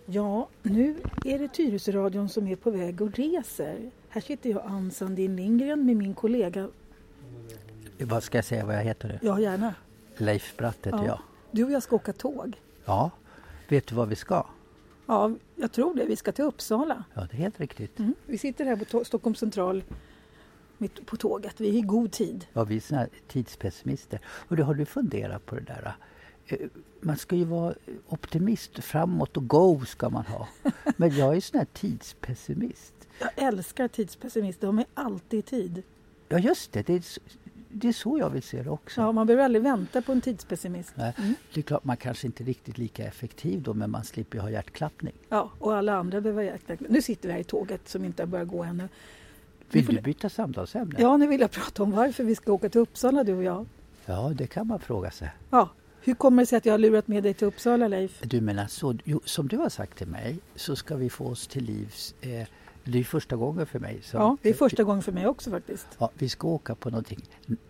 Ja, nu är det Tyresöradion som är på väg och reser. Här sitter jag, Ann Sandin Lindgren, med min kollega. Vad ska jag säga vad jag heter nu? Ja, gärna. Leif Bratt heter jag. Du och jag ska åka tåg. Ja, vet du vad vi ska? Ja, jag tror det. Vi ska till Uppsala. Ja, det är helt riktigt. Vi sitter här på Stockholms central mitt på tåget. Vi är i god tid. Ja, vi är såna här tidspessimister. Och då har du funderat på det där. Man ska ju vara optimist, framåt och go ska man ha. Men jag är sån här tidspessimist. Jag älskar tidspessimister. De är alltid i tid. Ja, just det. Det är så jag vill se det också. Ja, man behöver aldrig vänta på en tidspessimist. Nej, det är klart man kanske inte är riktigt lika effektiv då, men man slipper ha hjärtklappning. Ja, och alla andra behöver hjärtklappning. Nu sitter vi här i tåget som inte har börjat gå ännu. Vill du byta samtalsämne? Ja, nu vill jag prata om varför vi ska åka till Uppsala, du och jag. Ja, det kan man fråga sig. Ja, hur kommer det sig att jag har lurat med dig till Uppsala, Leif? Du menar så, som du har sagt till mig så ska vi få oss till livs. Det är första gången för mig. Ja, det är första gången för mig också faktiskt. Ja, vi ska åka på någonting.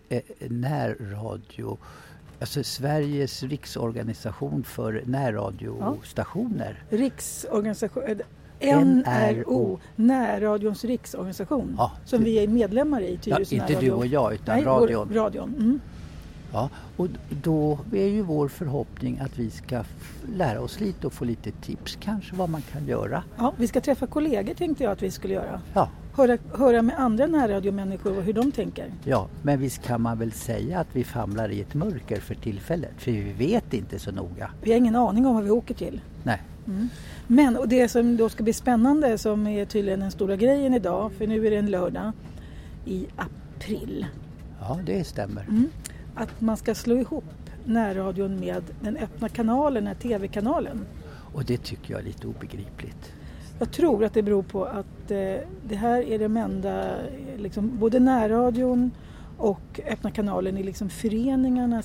Närradio. Alltså Sveriges riksorganisation för närradiostationer. Ja. Riksorganisation... NRO, Närradions riksorganisation, som vi är medlemmar i. Inte närradio. Du och jag, utan radion. Ja, och då är ju vår förhoppning att vi ska lära oss lite och få lite tips kanske vad man kan göra. Ja, vi ska träffa kollegor tänkte jag att vi skulle göra. Ja. Höra med andra närradiomänniskor hur de tänker. Ja, men visst kan man väl säga att vi famlar i ett mörker för tillfället. För vi vet inte så noga. Vi har ingen aning om vad vi åker till. Nej. Men och det som då ska bli spännande, som är tydligen den stora grejen idag, för nu är det en lördag i april. Ja, det stämmer. Att man ska slå ihop närradion med den öppna kanalen, den här tv-kanalen. Och det tycker jag är lite obegripligt. Jag tror att det beror på att det här är de enda, liksom, både närradion och öppna kanalen är liksom föreningarnas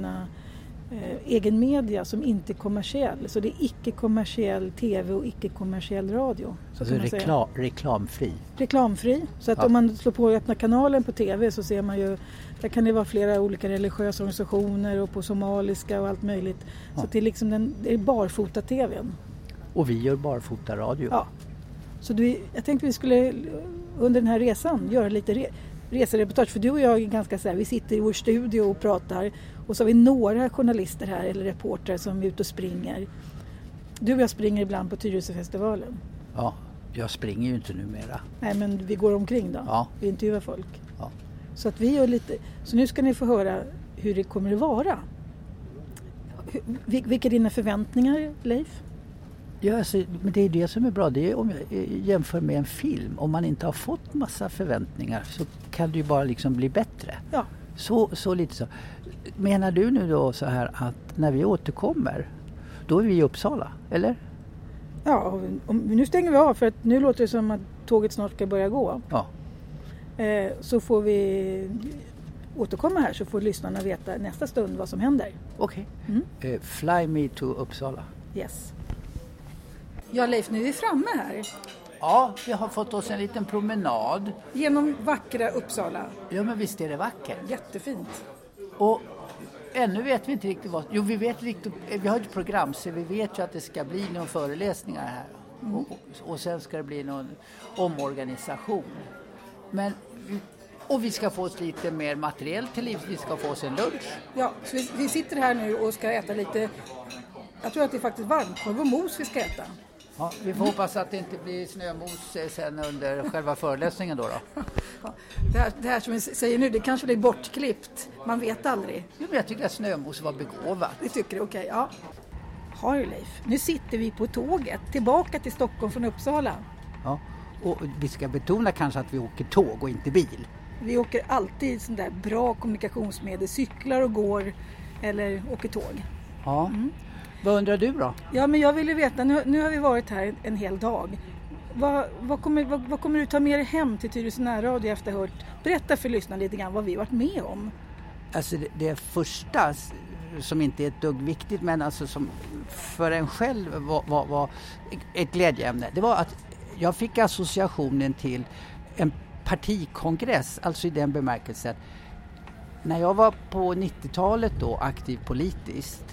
egen media som inte är kommersiell. Så det är icke-kommersiell tv och icke-kommersiell radio. Alltså reklamfri? Reklamfri. Så att om man slår på öppna kanalen på tv så ser man ju, där kan det vara flera olika religiösa organisationer och på somaliska och allt möjligt. Så det är liksom det är barfota-tvn. Och vi gör barfota-radio. Ja. Så jag tänkte vi skulle under den här resan göra lite resereportage. För du och jag är ganska så här, vi sitter i vår studio och pratar. Och så har vi några journalister här eller reportrar som är ute och springer. Du och jag springer ibland på Tyresöfestivalen. Ja, jag springer ju inte numera. Nej, men vi går omkring då. Ja. Vi intervjuar folk. Ja. Så att vi gör lite. Så nu ska ni få höra hur det kommer att vara. Vilka är dina förväntningar, Leif? Ja, alltså, men det är det som är bra. Det är om jag jämför med en film. Om man inte har fått massa förväntningar så kan det ju bara liksom bli bättre. Ja. Så lite så. Menar du nu då så här att när vi återkommer, då är vi i Uppsala, eller? Ja, nu stänger vi av för att nu låter det som att tåget snart ska börja gå. Ja. Så får vi återkomma här så får lyssnarna veta nästa stund vad som händer. Okej. Fly me to Uppsala. Yes. Ja, Leif, nu är vi framme här. Ja, vi har fått oss en liten promenad. Genom vackra Uppsala. Ja, men visst är det vackert. Jättefint. Och ännu vet vi inte riktigt vad. Jo, vi har ett program så vi vet ju att det ska bli några föreläsningar här. Och sen ska det bli någon omorganisation. Och vi ska få oss lite mer materiell till liv. Vi ska få oss en lunch. Ja, så vi sitter här nu och ska äta lite. Jag tror att det är faktiskt varmkorv och mos vi ska äta. Ja, vi får hoppas att det inte blir snömos sen under själva föreläsningen då. Ja, det här som vi säger nu, det kanske blir bortklippt. Man vet aldrig. Jo, men jag tycker att snömos var begåvat. Det tycker du, okej. Ja. Har du, Leif? Nu sitter vi på tåget tillbaka till Stockholm från Uppsala. Ja, och vi ska betona kanske att vi åker tåg och inte bil. Vi åker alltid sån där bra kommunikationsmedel. Cyklar och går eller åker tåg. Ja. Vad undrar du då? Ja, men jag vill ju veta, nu har vi varit här en hel dag. Vad kommer du ta med dig hem till Tyresö närradio efter hört? Berätta för lyssnarna lite grann vad vi varit med om. Alltså det första som inte är ett dugg viktigt men alltså som för en själv var ett glädjeämne. Det var att jag fick associationen till en partikongress, alltså i den bemärkelsen. När jag var på 90-talet då aktiv politiskt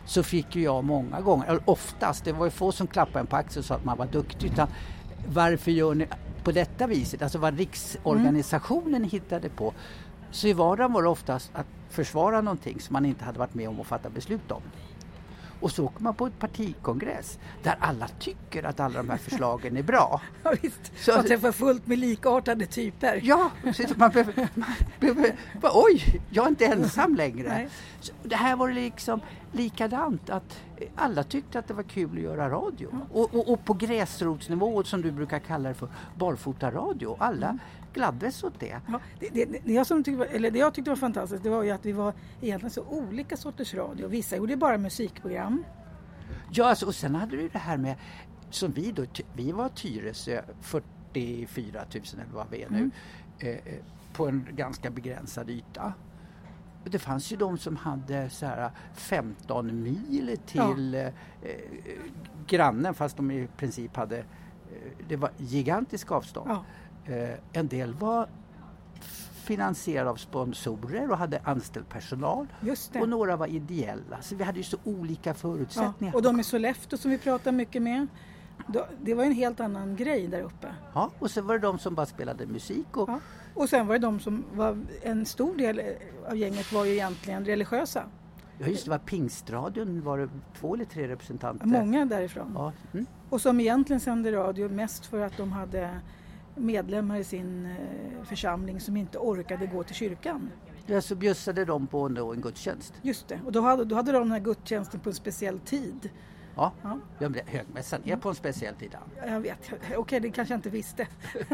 så fick ju jag många gånger, eller oftast, det var ju få som klappade en på axeln och sa att man var duktig, utan varför gör ni på detta viset? Alltså vad riksorganisationen hittade på. Så i vardagen var det oftast att försvara någonting som man inte hade varit med om att fatta beslut om. Och så åker man på ett partikongress där alla tycker att alla de här förslagen är bra. Ja, visst. Så man träffar fullt med likartade typer. Ja, man behöver, oj, jag är inte ensam längre. Så det här var liksom likadant, att alla tyckte att det var kul att göra radio. Och på gräsrotsnivå, som du brukar kalla det för, barfota radio. Alla gladdes åt det. Ja, det jag tyckte var fantastiskt, det var ju att vi var egentligen så olika sorters radio. Vissa gjorde bara musikprogram. Ja, alltså, och sen hade du det här med, som vi var Tyresö, 44 000 eller vad vi är nu, på en ganska begränsad yta. Det fanns ju de som hade så här 15 mil till grannen, fast de i princip hade, det var gigantisk avstånd. Ja. En del var finansierade av sponsorer och hade anställd personal. Just det. Och några var ideella. Så vi hade ju så olika förutsättningar. Ja, och de i Sollefteå som vi pratar mycket med, det var en helt annan grej där uppe. Ja, och sen var det de som bara spelade musik. Och sen var det de som var, en stor del av gänget var ju egentligen religiösa. Ja, just det, var Pingstradion, var det 2 eller 3 representanter? Många därifrån. Ja. Och som egentligen sände radio mest för att de hade medlemmar i sin församling som inte orkade gå till kyrkan. Ja, så bjussade de på en gudstjänst. Just det, och då hade de den här gudstjänsten på en speciell tid. Ja. Högmässan är på en speciell tid. Jag vet, okej, det kanske jag inte visste.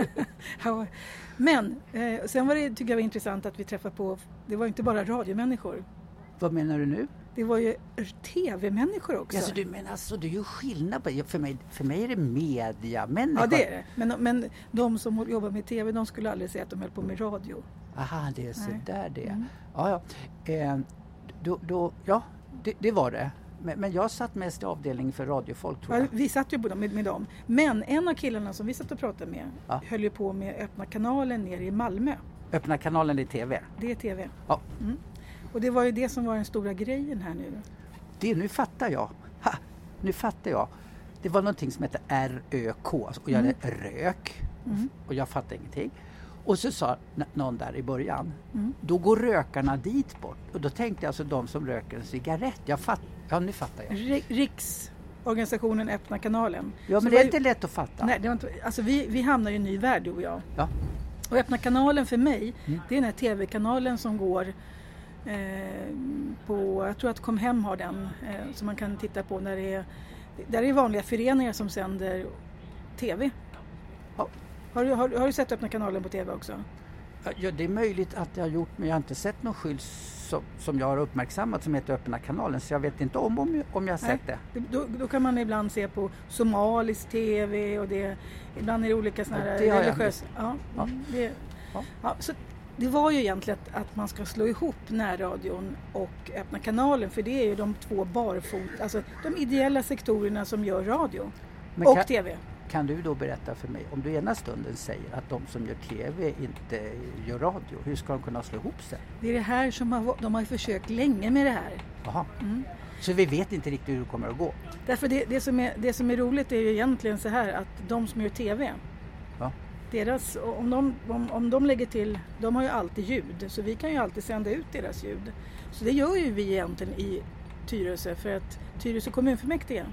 Men sen tycker jag var intressant att vi träffade på, det var inte bara radiomänniskor. Vad menar du nu? Det var ju tv-människor också. Alltså, du menar alltså, det är ju skillnad på, för mig är det mediamänniskor. Ja, det är det. Men de som jobbar med tv, de skulle aldrig säga att de höll på med radio. Aha, det är så där det. Ja. Det var det. Men jag satt mest i avdelningen för radiofolk, tror jag. Ja, vi satt ju med dem. Men en av killarna som vi satt och pratade med höll ju på med Öppna kanalen nere i Malmö. Öppna kanalen i tv? Det är tv. Ja. Och det var ju det som var den stora grejen här nu. Nu fattar jag. Nu fattar jag. Det var någonting som hette RÖK. Och jag hade rök. Och jag fattade ingenting. Och så sa någon där i början. Då går rökarna dit bort. Och då tänkte jag alltså de som röker en cigarett. Nu fattar jag. Riksorganisationen Öppna kanalen. Ja, men så det är inte lätt att fatta. Nej, det var inte, alltså vi hamnar i en ny värld, du och jag. Ja. Och Öppna kanalen för mig, det är den här tv-kanalen som går på, jag tror att Kom hem har den, som man kan titta på när där är vanliga föreningar som sänder tv. Ja. Har du sett Öppna kanalen på tv också? Ja, det är möjligt att jag har gjort, men jag har inte sett någon skylt som jag har uppmärksammat som heter Öppna kanalen, så jag vet inte om jag har sett det. Då kan man ibland se på somalisk tv och ibland är det olika sådana här religiösa. Så det var ju egentligen att man ska slå ihop närradion och Öppna kanalen, för det är ju de två alltså de ideella sektorerna som gör radio och tv. Kan du då berätta för mig, om du ena stunden säger att de som gör tv inte gör radio, hur ska de kunna slå ihop sig? Det är det här som de har försökt länge med det här. Jaha. Så vi vet inte riktigt hur det kommer att gå? Därför det som är roligt är ju egentligen så här att de som gör tv, om de lägger till, de har ju alltid ljud, så vi kan ju alltid sända ut deras ljud. Så det gör ju vi egentligen i Tyresö, för att Tyresö kommunfullmäktige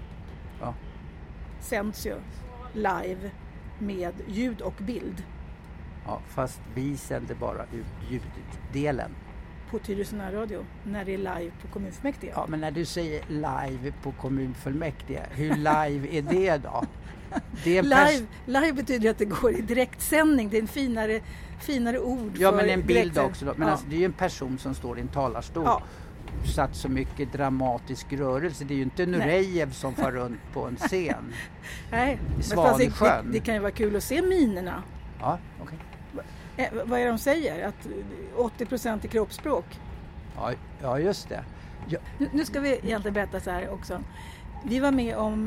sänds ju live med ljud och bild. Ja, fast vi sänder bara ut ljuddelen. På Tyresö närradio, när det är live på kommunfullmäktige. Ja, men när du säger live på kommunfullmäktige, hur live är det då? Live betyder att det går i direktsändning. Det är en finare ord. Ja, men en bild också då. Men alltså, det är ju en person som står i en talarstol. Ja. Satt så mycket dramatisk rörelse. Det är ju inte Nurejev som far runt på en scen. Nej, Svansjön. Det kan ju vara kul att se minerna. Ja, okej. Vad är de säger? Att 80% är kroppsspråk. Ja, just det. Ja. Nu ska vi egentligen berätta så här också. Vi var med om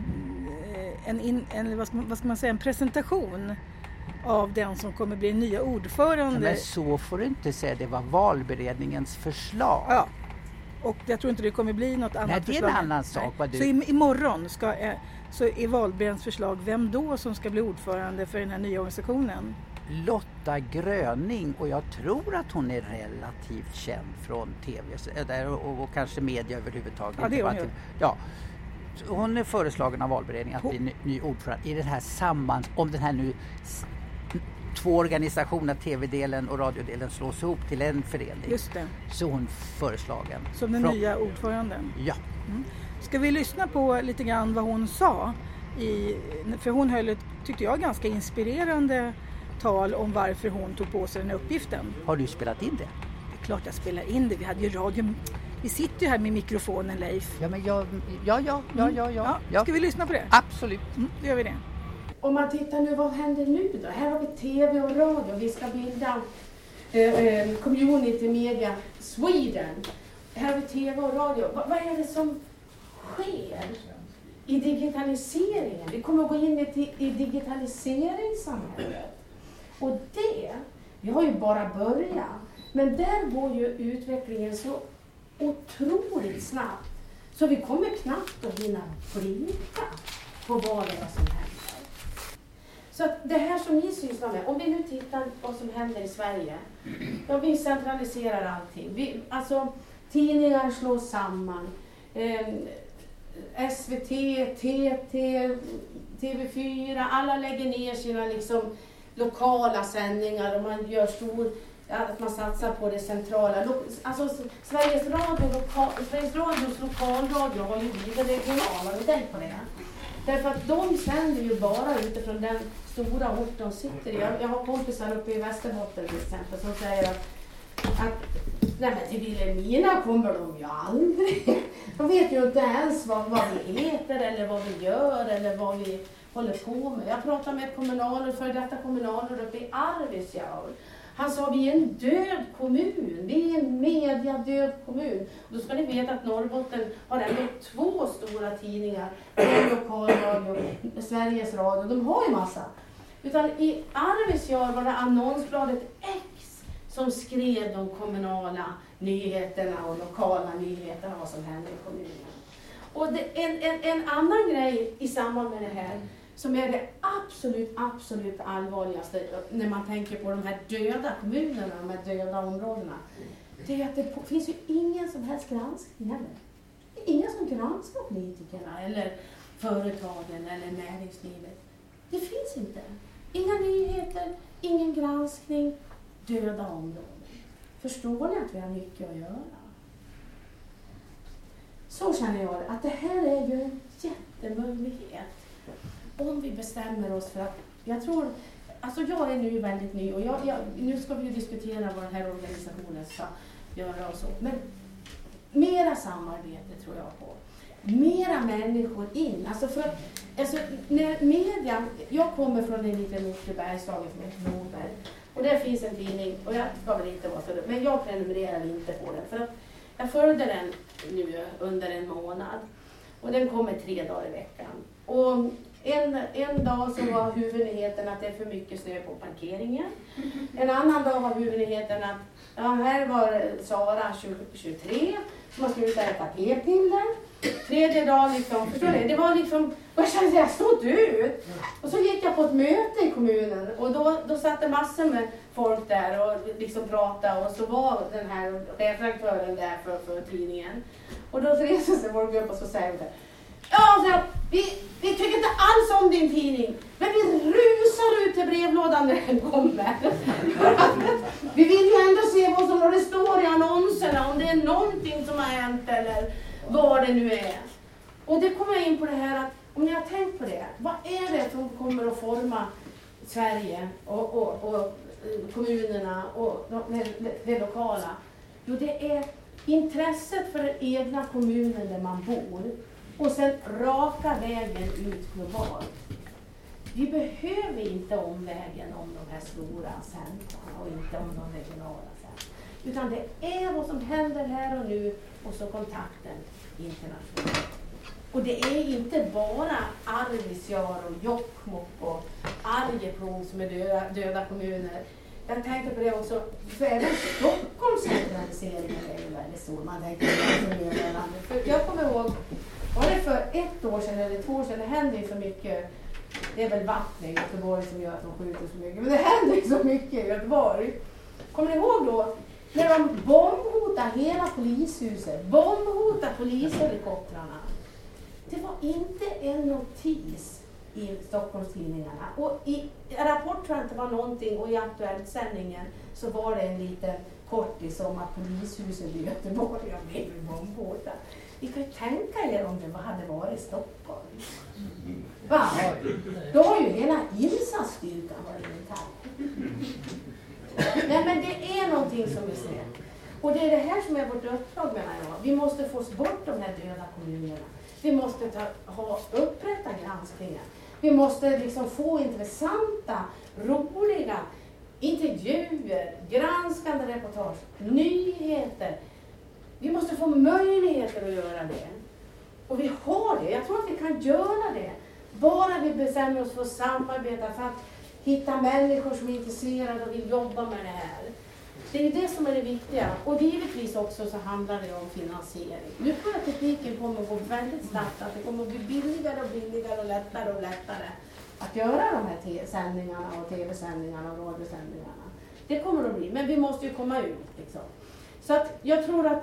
en presentation av den som kommer bli nya ordförande. Men så får du inte säga, det var valberedningens förslag. Ja. Och jag tror inte det kommer bli något annat förslag. Nej, det är en annan sak. Så imorgon så är Wahlgrens förslag vem då som ska bli ordförande för den här nya organisationen? Lotta Gröning, och jag tror att hon är relativt känd från tv och kanske media överhuvudtaget. Ja, det är hon ju. Ja. Hon är föreslagen av valberedningen att bli ny ordförande i den här om den här nu två organisationer, tv-delen och radiodelen, slås ihop till en förening. Just det. Så hon föreslagen. Som den nya ordföranden? Ja. Mm. Ska vi lyssna på lite grann vad hon sa? För hon höll ett, tyckte jag, ganska inspirerande tal om varför hon tog på sig den här uppgiften. Har du spelat in det? Det är klart jag spelar in det. Vi hade ju radio. Vi sitter ju här med mikrofonen, Leif. Ja, men ja. Ska vi lyssna på det? Absolut. Då gör vi det. Om man tittar nu, vad händer nu då? Här har vi tv och radio. Vi ska bilda Community Media Sweden. Här har vi tv och radio. Vad är det som sker i digitaliseringen? Vi kommer att gå in i digitaliseringssamhället. Och vi har ju bara börjat. Men där går ju utvecklingen så otroligt snabbt. Så vi kommer knappt att hinna blinka på vad det är som händer. Så att det här som ni sysslar med, om vi nu tittar på vad som händer i Sverige. Ja, vi centraliserar allting. Tidningar slås samman. SVT, TT, TV4, alla lägger ner sina lokala sändningar och man gör att man satsar på det centrala. Sveriges Radios lokalradio har ju blivit regionala, har du tänkt på det? Därför att de sänder ju bara utifrån den stora ort de sitter i. Jag har kompisar uppe i Västerbotten till exempel som säger att nej, men till Vilhelmina kommer de ju aldrig. De vet ju inte ens vad vi heter eller vad vi gör eller vad vi håller på med. Jag pratade med ett före detta kommunalråd uppe i Arvidsjaur. Han sa vi är en död kommun, vi är en mediadöd kommun. Och då ska ni veta att Norrbotten har ändå 2 stora tidningar. En lokalradio, Sveriges Radio, de har ju massa. Utan i Arvidsjaur var det annonsbladet X som skrev de kommunala nyheterna och lokala nyheterna vad som händer i kommunen. Och en annan grej i samband med det här som är det absolut allvarligaste när man tänker på de här döda kommunerna, de här döda områdena. Det är att det finns ju ingen som helst granskning heller. Ingen som granskar politikerna eller företagen eller näringslivet. Det finns inte. Inga nyheter, ingen granskning, döda områden. Förstår ni att vi har mycket att göra? Så känner jag att det här är ju en jättemöjlighet. Om vi bestämmer oss för att, jag är nu väldigt ny och nu ska vi ju diskutera vad den här organisationen ska göra och så. Men mera samarbete tror jag på. Mera människor in. När media, jag kommer från en liten ort i Bergslagen som heter Norberg. Och där finns en tidning, och jag ska väl inte vara så, men jag prenumererar inte på den. För att jag följde den nu under en månad. Och den kommer 3 dagar i veckan. Och en dag så var huvudnyheten att det är för mycket snö på parkeringen. En annan dag var huvudnyheten att här var Sara 23 som har slutat äta p-piller. Tredje dag förstår ni? Det var jag kände jag stod ut. Och så gick jag på ett möte i kommunen och då satt det massor med folk där och pratade och så var den här chefredaktören där för tidningen. Och då reser sig vår grupp och så säger det. Ja, vi tycker inte alls om din tidning, men vi rusar ut till brevlådan när den kommer. Vi vill ju ändå se vad som står i annonserna, om det är någonting som har hänt eller vad det nu är. Och det kommer jag in på det här att, om ni har tänkt på det, vad är det som kommer att forma Sverige och kommunerna och det lokala? Jo, det är intresset för den egna kommunen där man bor. Och sen raka vägen ut globalt. Vi behöver inte omvägen om de här stora centrarna och inte om de regionala centrarna. Utan det är vad som händer här och nu och så kontakten internationellt. Och det är inte bara Arvidsjaur och Jokkmokk och Arjeplog som är döda kommuner. jag tänkte på det också, för även Stockholms centraliseringen är ju väldigt stor. Man tänker på för jag kommer ihåg, var det för 1 år sedan eller 2 år sedan, det händer ju så mycket. Det är väl vattnet i Göteborg som gör att de skjuter så mycket, men det händer ju så mycket i Göteborg. Kommer ni ihåg då? När de bombhotar hela polishuset, bombhotar polishelikoptrarna. Det var inte en notis i Stockholmstidningarna. Och i Rapport tror jag inte var någonting, och i Aktuellt-sändningen så var det en liten kortis om att polishuset i Göteborg har blivit bombhotat. Ni kan ju tänka er om det hade varit i Stockholm. Va? Då har ju hela insatsstyrkan varit militär. Nej, men det är någonting som vi ser. Och det är det här som är vårt uppdrag, menar jag. Vi måste få bort de här döda kommunerna. Vi måste upprätta granskningen. Vi måste liksom få intressanta, roliga intervjuer, granskande reportage, nyheter. Vi måste få möjligheter att göra det. Och vi har det. Jag tror att vi kan göra det. Bara vi bestämmer oss för att samarbeta, för att hitta människor som är intresserade och vill jobba med det här. Det är det som är det viktiga. Och givetvis också så handlar det om finansiering. Nu tror jag att tekniken kommer att gå väldigt snabbt. Att det kommer att bli billigare och billigare och lättare att göra de här sändningarna och tv-sändningarna och radiosändningarna. Det kommer att bli. Men vi måste ju komma ut liksom. Så att jag tror att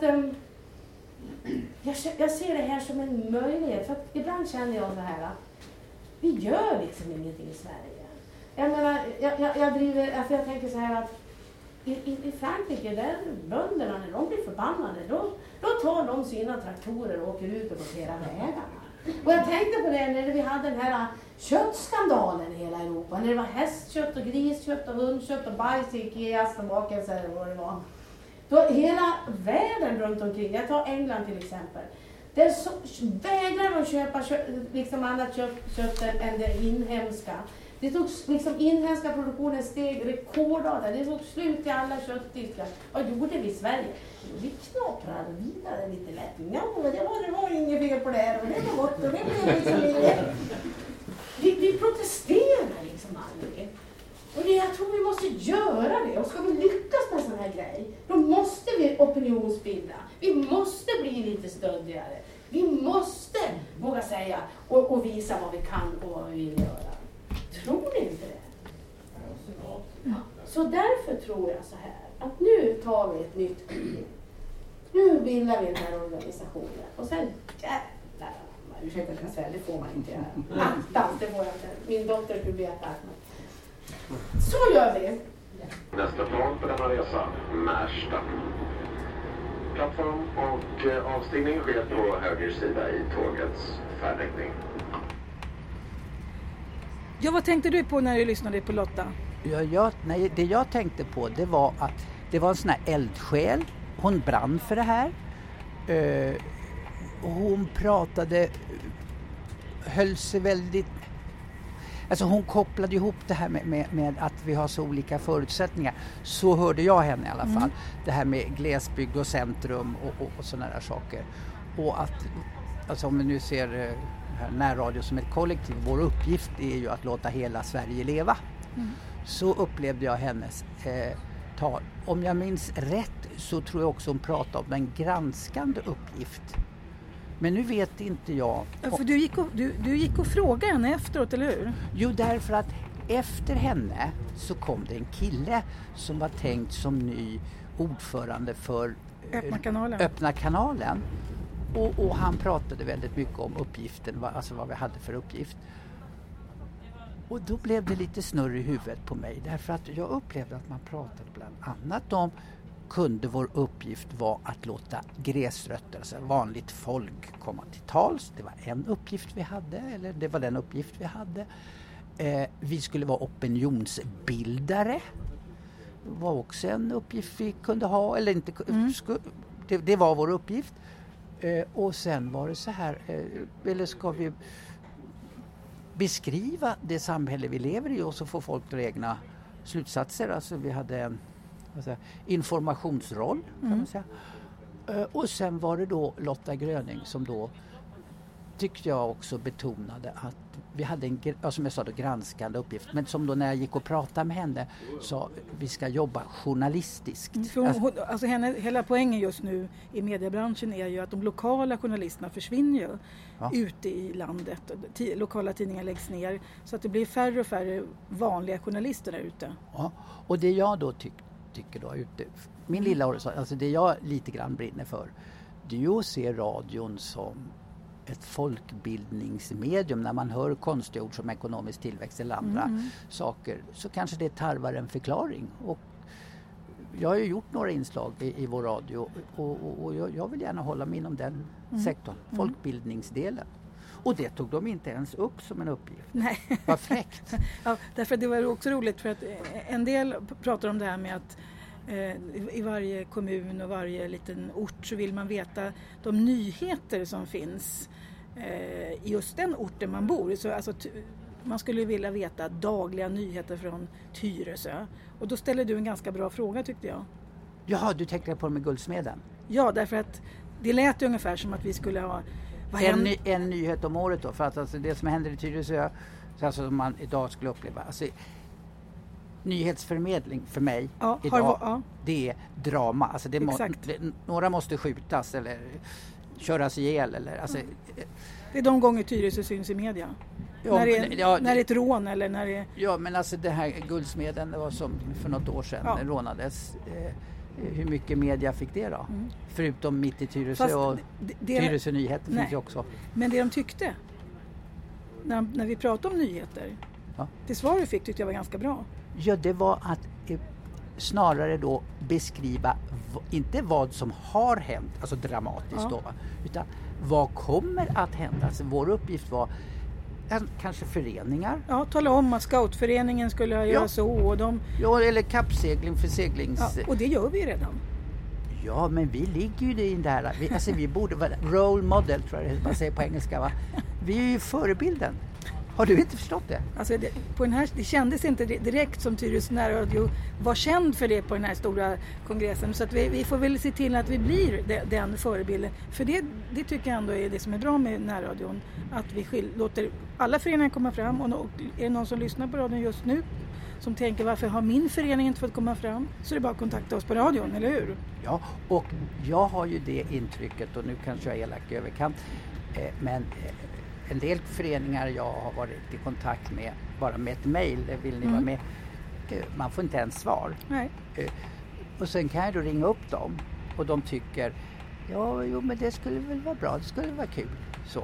jag ser det här som en möjlighet. För att ibland känner jag så här att vi gör liksom ingenting i Sverige. Jag menar, jag driver, alltså jag tänker så här att i Frankrike, där bönderna, när de blir förbannade, då tar de sina traktorer och åker ut och blockerar vägarna. Och jag tänkte på det när vi hade den här köttskandalen i hela Europa. När det var hästkött och griskött och hundkött och bajs i Ikeas och bakelser eller vad det var. Då hela världen runt omkring, jag tar England till exempel, där så vägrar de köpa liksom annat kött än det inhemska. Det tog liksom inhemska produktionen steg rekordartat. Det tog slut i alla köttdiskar. Vad gjorde vi i Sverige? Vi knaprade vidare lite lätt. Ja, det var inget fel på det här och det var gott och det blev liksom inget. Vi protesterar liksom aldrig. Och jag tror vi måste göra det. Och ska vi lyckas med sån här grej, då måste vi opinionsbilda. Vi måste bli lite stöddigare. Vi måste våga säga och visa vad vi kan och vad vi vill göra. Tror ni inte det? Ja. Så därför tror jag så här, att nu tar vi ett nytt kliv. Nu bildar vi den här organisationen. Och sen, jävlar, ursäkta att jag säger, det får man inte göra. Attans, det får jag inte. Min dotter skulle bli attack. Så gör vi. Nästa plan på denna resa, Märsta. Plattform och avstigning sker på höger sida i tågets färdriktning. Ja, vad tänkte du på när du lyssnade på Lotta? Det jag tänkte på, det var att det var en sån här eldsjäl. Hon brann för det här. Och hon pratade, höll sig väldigt... Alltså hon kopplade ihop det här med att vi har så olika förutsättningar. Så hörde jag henne i alla fall. Det här med glesbygd och centrum och sådana där saker. Och att, alltså om vi nu ser här närradio som ett kollektiv, vår uppgift är ju att låta hela Sverige leva. Så upplevde jag hennes tal. Om jag minns rätt så tror jag också hon pratade om en granskande uppgift. Men nu vet inte jag. För du gick och frågade henne efteråt, eller hur? Jo, därför att efter henne så kom det en kille som var tänkt som ny ordförande för Öppna kanalen. Och han pratade väldigt mycket om uppgiften, alltså vad vi hade för uppgift. Och då blev det lite snurr i huvudet på mig. Därför att jag upplevde att man pratade bland annat om kunde vår uppgift vara att låta gräsrötter, alltså vanligt folk, komma till tals. Det var en uppgift vi hade, eller det var den uppgift vi hade. Vi skulle vara opinionsbildare. Det var också en uppgift vi kunde ha, eller inte. Det var vår uppgift. Och sen var det så här, eller ska vi beskriva det samhälle vi lever i och så får folk dra egna slutsatser. Alltså vi hade en informationsroll kan man säga. Och sen var det då Lotta Gröning som då tyckte jag också betonade att vi hade som jag sa då, granskande uppgift. Men som då när jag gick och pratade med henne sa vi ska jobba journalistiskt. Hela poängen just nu i mediebranschen är ju att de lokala journalisterna försvinner ju ute i landet. Lokala tidningar läggs ner så att det blir färre och färre vanliga journalister där ute. Ja, och det jag då tycker då ute, min lilla horisont, alltså det jag lite grann brinner för, det är ju att se radion som ett folkbildningsmedium. När man hör konstiga ord som ekonomisk tillväxt eller andra saker så kanske det tarvar en förklaring. Och jag har ju gjort några inslag i vår radio och jag vill gärna hålla mig inom den sektorn, folkbildningsdelen. Och det tog de inte ens upp som en uppgift. Nej. Vad fräckt. Ja, därför att det var också roligt för att en del pratar om det här med att i varje kommun och varje liten ort så vill man veta de nyheter som finns i just den orten man bor. Så, alltså, man skulle vilja veta dagliga nyheter från Tyresö. Och då ställer du en ganska bra fråga tyckte jag. Jaha, du tänkte på det med Guldsmeden? Ja, därför att det lät ungefär som att vi skulle ha... En nyhet om året då, för att alltså, det som händer i Tyresö, alltså, som man idag skulle uppleva. Alltså, nyhetsförmedling för mig idag, det är drama. Alltså några måste skjutas eller köras ihjäl. Eller, alltså, det är de gånger Tyresö syns i media. När det är ett rån eller när det är... Ja, men alltså det här Guldsmeden, det var som för något år sedan rånades. Hur mycket media fick det då? Förutom mitt i Tyresö och Tyresö nyheter finns ju också. Men det de tyckte när vi pratade om nyheter, det svar vi fick tyckte jag var ganska bra. Ja, det var att snarare då beskriva inte vad som har hänt, alltså dramatiskt då, utan vad kommer att hända. Alltså vår uppgift var kanske föreningar. Ja, tala om att scoutföreningen skulle göra så. Och eller kappsegling för seglings... Ja, och det gör vi redan. Ja, men vi ligger ju i den där... vi borde vara role model, tror jag man säger på engelska, va? Vi är ju förebilden. Har du inte förstått det? Alltså det kändes inte direkt som Tyresö närradio var känd för det på den här stora kongressen. Så att vi får väl se till att vi blir den förebilden. För det tycker jag ändå är det som är bra med närradion. Att vi låter alla föreningar komma fram. Och är det någon som lyssnar på radion just nu som tänker varför har min förening inte fått komma fram, så är det bara att kontakta oss på radion, eller hur? Ja, och jag har ju det intrycket, och nu kanske jag är elak i överkant, men en del föreningar jag har varit i kontakt med, bara med ett mejl, vill ni vara med? Man får inte ens svar. Nej. Och sen kan jag då ringa upp dem och de tycker, men det skulle väl vara bra, det skulle vara kul. Så.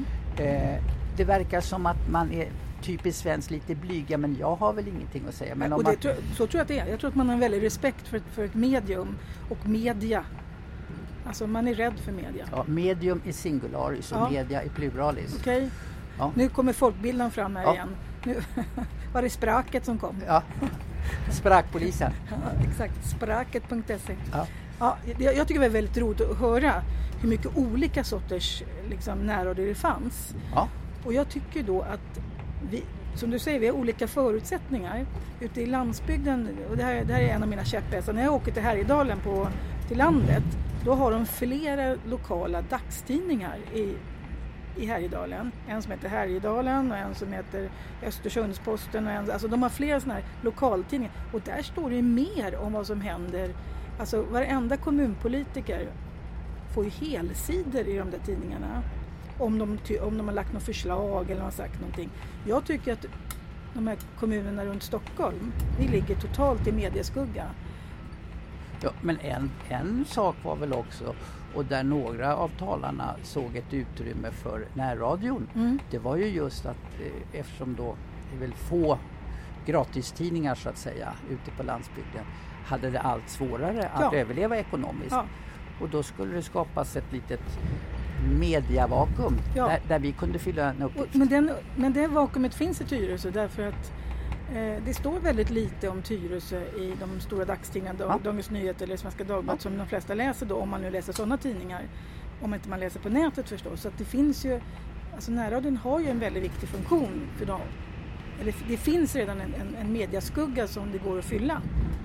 Det verkar som att man är typiskt svensk lite blyga, men jag har väl ingenting att säga. Men så tror jag att det är. Jag tror att man har en väldig respekt för ett medium och media. Alltså man är rädd för media. Ja, medium i singularis och media i pluralis. Okej. Ja. Nu kommer folkbilden fram här igen. Nu var det Spraket som kom. Ja, Sprakpolisen. Ja, exakt, spraket.se. Ja, jag tycker det var väldigt roligt att höra hur mycket olika sorters närradio det fanns. Ja. Och jag tycker då att vi, som du säger, vi har olika förutsättningar. Ute i landsbygden, och det här är en av mina käpphästar, när jag åker till Härjedalen till landet, då har de flera lokala dagstidningar i Härjedalen. En som heter Härjedalen och en som heter Östersundsposten. Och alltså de har flera sådana här lokaltidningar. Och där står det mer om vad som händer. Alltså varenda kommunpolitiker får ju helsidor i de där tidningarna. Om de har lagt något förslag eller har sagt någonting. Jag tycker att de här kommunerna runt Stockholm, vi ligger totalt i medieskugga. Ja, men en sak var väl också, och där några av talarna såg ett utrymme för närradion, det var ju just att eftersom då det är väl få gratistidningar så att säga ute på landsbygden, hade det allt svårare att överleva ekonomiskt. Ja. Och då skulle det skapas ett litet mediavakuum där vi kunde fylla en uppgift. Men det vakuumet finns i Tyresö därför att det står väldigt lite om Tyresö i de stora dagstidningarna, Dagens Nyheter eller Svenska Dagbladet som de flesta läser då, om man nu läser sådana tidningar. Om inte man läser på nätet förstås. Så att det finns ju, alltså närradion har ju en väldigt viktig funktion för dem. Eller det finns redan en mediaskugga som det går att fylla.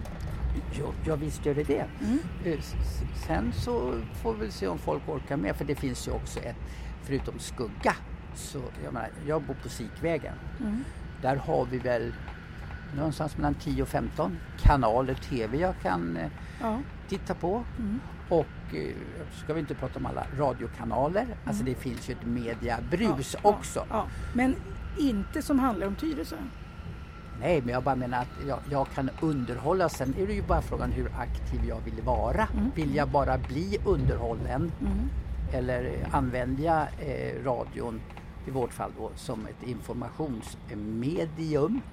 Ja, visst gör det. Sen så får vi se om folk orkar med, för det finns ju också ett förutom skugga, så jag bor på Sikvägen. Där har vi väl någonstans mellan 10 och 15 kanaler tv jag kan titta på. Och ska vi inte prata om alla radiokanaler. Alltså det finns ju ett mediabrus också. Ja. Men inte som handlar om Tyresö. Nej, men jag bara menar att jag kan underhålla. Sen är det ju bara frågan hur aktiv jag vill vara. Vill jag bara bli underhållen? Eller använder jag radion i vårt fall då som ett informationsmedium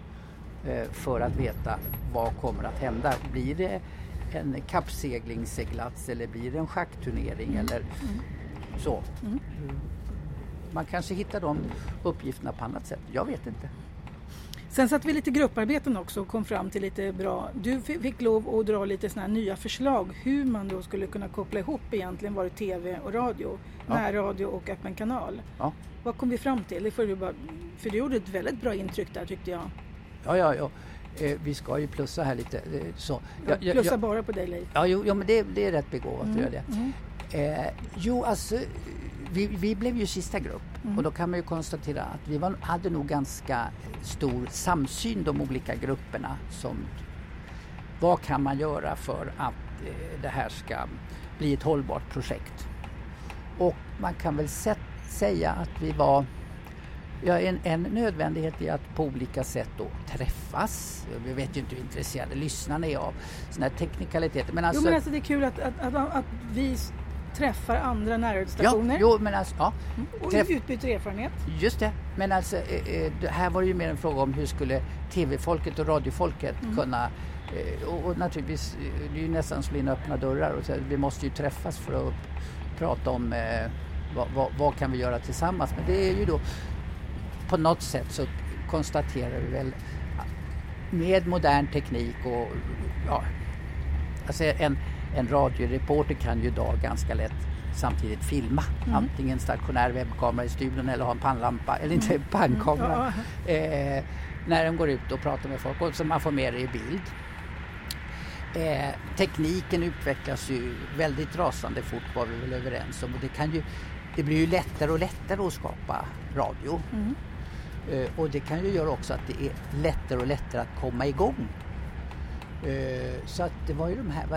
för att veta vad kommer att hända? Blir det en kappseglingsseglats eller blir det en schackturnering eller så? Man kanske hittar de uppgifterna på annat sätt. Jag vet inte. Sen satt vi lite grupparbeten också och kom fram till lite bra. Du fick lov att dra lite såna här nya förslag hur man då skulle kunna koppla ihop egentligen var det tv och radio, närradio och öppen kanal. Ja. Vad kom vi fram till? För du gjorde ett väldigt bra intryck där tyckte jag. Ja. Vi ska ju plussa här lite. Så. Plussa bara på dig, Leif. Ja, men det är rätt begåvat att göra det. Alltså vi blev ju sista grupp och då kan man ju konstatera att vi hade nog ganska stor samsyn de olika grupperna som vad kan man göra för att det här ska bli ett hållbart projekt. Och man kan väl säga att vi var en nödvändighet i att på olika sätt då träffas. Vi vet ju inte hur intresserade lyssnarna är av såna här teknikaliteter. Men alltså, det är kul att vi träffar andra närradiostationer. Och utbyter erfarenhet. Just det. Men alltså, det här var ju mer en fråga om hur skulle tv-folket och radiofolket kunna och naturligtvis, det är ju nästan slå in öppna dörrar och så, vi måste ju träffas för att prata om vad kan vi göra tillsammans. Men det är ju då på något sätt så konstaterar vi väl med modern teknik och alltså en radioreporter kan ju idag ganska lätt samtidigt filma. Antingen stationär webbkamera i studion eller ha en pannlampa eller inte pannkamera när de går ut och pratar med folk och så man får med det i bild. Tekniken utvecklas ju väldigt rasande fort var vi väl överens om och det blir ju lättare och lättare att skapa radio. Och det kan ju göra också att det är lättare och lättare att komma igång. Så att det var ju de här,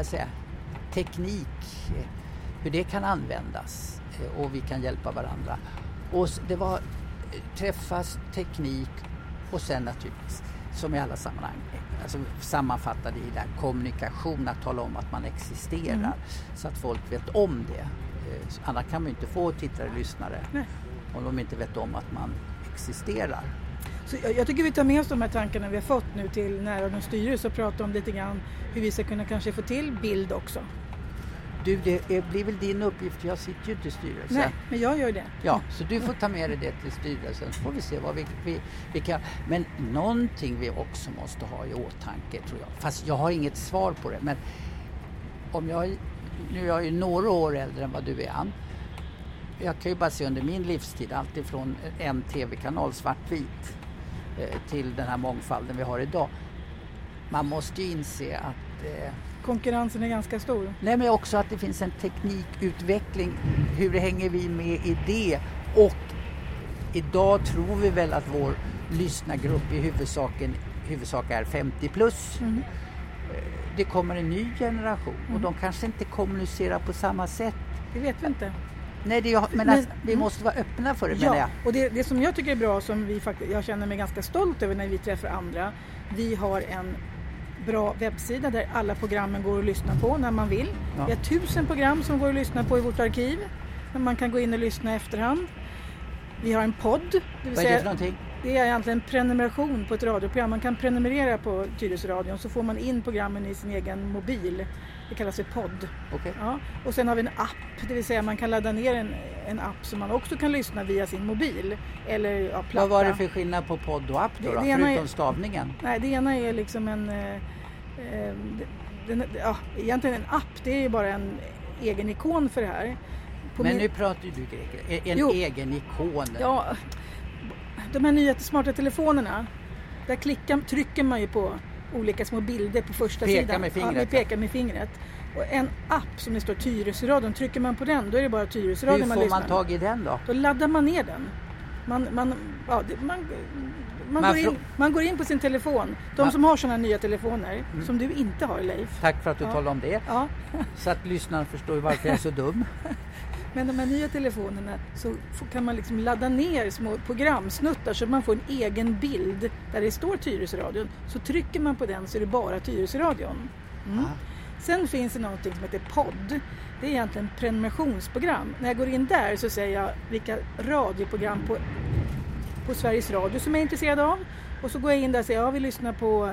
teknik, hur det kan användas och vi kan hjälpa varandra. Och det var träffas, teknik och sen naturligtvis, som i alla sammanhang, alltså sammanfattade i där kommunikation, att tala om att man existerar så att folk vet om det. Annars kan man ju inte få tittare och lyssnare om de inte vet om att man existerar. Så jag tycker vi tar med oss de här tankarna vi har fått nu till närradions styrelse och prata om lite grann hur vi ska kunna kanske få till bild också. Du, det blir väl din uppgift, jag sitter ju inte i styrelsen. Nej, men jag gör det. Ja, så du får ta med dig det till styrelsen så får vi se vad vi kan. Men någonting vi också måste ha i åtanke tror jag. Fast jag har inget svar på det. Men om nu är jag ju några år äldre än vad du är, Ann. Jag kan ju bara se under min livstid allt ifrån en tv-kanal svartvit till den här mångfalden vi har idag. Man måste ju inse att konkurrensen är ganska stor. Nej, men också att det finns en teknikutveckling. Hur hänger vi med i det? Och idag tror vi väl att vår lyssnargrupp i huvudsak är 50 plus. Det kommer en ny generation och de kanske inte kommunicerar på samma sätt. Det vet vi inte. Nej, vi måste vara öppna för det, menar jag. Och det som jag tycker är bra, som jag känner mig ganska stolt över när vi träffar andra, vi har en bra webbsida där alla programmen går att lyssna på när man vill. Ja. Vi har 1000 program som går att lyssna på i vårt arkiv. Där man kan gå in och lyssna i efterhand. Vi har en podd. Vad är det för någonting? Det är egentligen prenumeration på ett radioprogram. Man kan prenumerera på Tyresöradion så får man in programmen i sin egen mobil. Det kallas för podd. Okay. Ja. Och sen har vi en app, det vill säga man kan ladda ner en app som man också kan lyssna via sin mobil. Eller platta. Vad var det för skillnad på podd och app då, förutom stavningen? Nej, det ena är liksom egentligen en app, det är ju bara en egen ikon för det här. Men nu pratar du greker. Egen ikon. Ja, de här nya smarta telefonerna, där trycker man ju på olika små bilder på första sidan. Med fingret. Ja, vi pekar med fingret. Och en app som det står Tyresöradion, trycker man på den då är det bara Tyresöradion man lyssnar. Hur får man tag i den då? Då laddar man ner den. Man går in på sin telefon. De som har sådana nya telefoner som du inte har, Leif. Tack för att du talar om det. Ja. Så att lyssnarna förstår varför jag är så dum. Men de här nya telefonerna så kan man liksom ladda ner små programsnuttar så man får en egen bild där det står Tyresöradion. Så trycker man på den så är det bara Tyresöradion. Sen finns det någonting som heter podd. Det är egentligen prenumerationsprogram. När jag går in där så säger jag vilka radioprogram på Sveriges Radio som jag är intresserad av. Och så går jag in där och säger jag vill lyssna på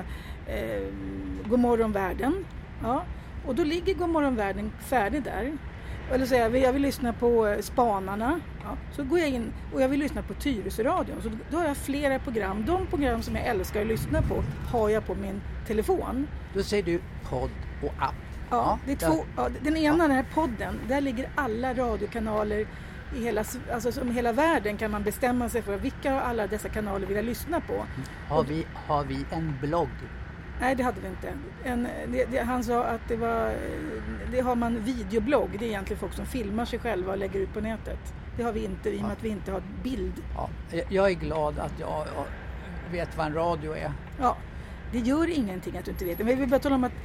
Godmorgon Världen. Ja. Och då ligger Godmorgon Världen färdig där. Eller säger jag vill lyssna på Spanarna. Ja. Så går jag in och jag vill lyssna på Tyresöradion. Så då har jag flera program. De program som jag älskar att lyssna på har jag på min telefon. Då säger du podd och app. Ja, det är två. Ja, den ena, den här podden, där ligger alla radiokanaler i hela världen kan man bestämma sig för vilka av alla dessa kanaler vill jag lyssna på. Har vi en blogg? Nej, det hade vi inte. Han sa att det har man videoblogg. Det är egentligen folk som filmar sig själva och lägger ut på nätet. Det har vi inte i och med att vi inte har bild. Ja, jag är glad att jag vet vad en radio är. Ja, det gör ingenting att du inte vet. Men vi vill bara tala om att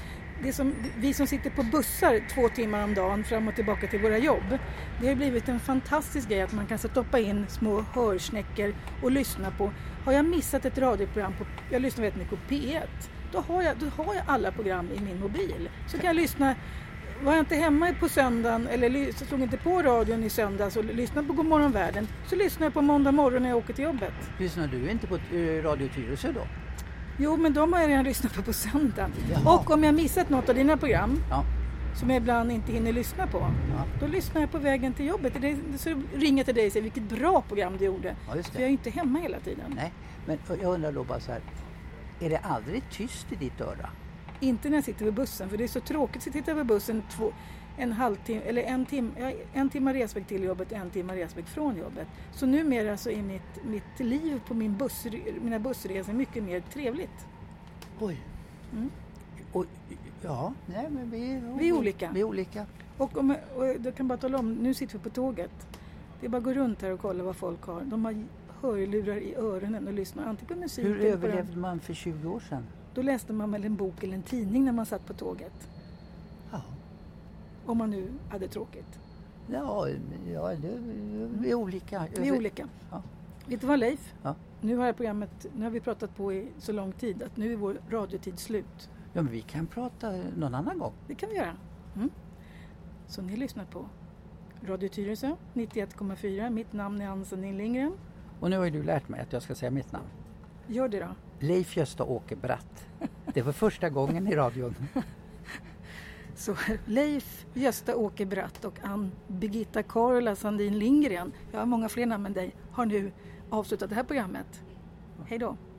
vi som sitter på bussar 2 timmar om dagen fram och tillbaka till våra jobb. Det har blivit en fantastisk grej att man kan stoppa in små hörsnäckor och lyssna på. Har jag missat ett radioprogram jag lyssnar väldigt mycket på P1. Då har jag alla program i min mobil. Så kan jag lyssna. Var jag inte hemma på söndagen eller slog inte på radion i söndags och lyssnade på Godmorgon Världen, så lyssnar jag på måndag morgon när jag åker till jobbet. Lyssnar du inte på Radio Tyresö då? Jo, men de har jag redan lyssnat på söndagen. Jaha. Och om jag missat något av dina program som jag ibland inte hinner lyssna på, då lyssnar jag på vägen till jobbet. Så ringer jag till dig och säger vilket bra program du gjorde. Ja, just det. För jag är inte hemma hela tiden. Nej, men jag undrar då bara så här, är det aldrig tyst i ditt öra? Inte när jag sitter vid bussen, för det är så tråkigt att sitta vid bussen en timme resväg till jobbet, 1 timme resväg från jobbet. Så numera så är mitt liv på mina bussresor mycket mer trevligt. Oj. Och, ja, nej, men vi är olika. Vi är olika. Och då kan bara tala om, nu sitter vi på tåget. Det är bara att gå runt här och kolla vad folk har. De har hörlurar i öronen och lyssnar antingen på musik. Hur överlevde man för 20 år sedan? Då läste man väl en bok eller en tidning när man satt på tåget. Ja. Om man nu hade tråkigt. Ja, vi är olika. Vi är olika. Ja. Vet du vad, Leif? Ja. Nu har vi pratat på i så lång tid att nu är vår radiotid slut. Ja, men vi kan prata någon annan gång. Det kan vi göra. Så ni lyssnar på Radio Tyresö 91,4. Mitt namn är Ann-Sandin Lindgren. Och nu har ju du lärt mig att jag ska säga mitt namn. Gör det då. Leif Gösta Åke Bratt. Det var första gången i radion. Så Leif Gösta Åke Bratt och Birgitta Carola Sandin Lindgren, jag har många fler namn än dig, har nu avslutat det här programmet. Hej då!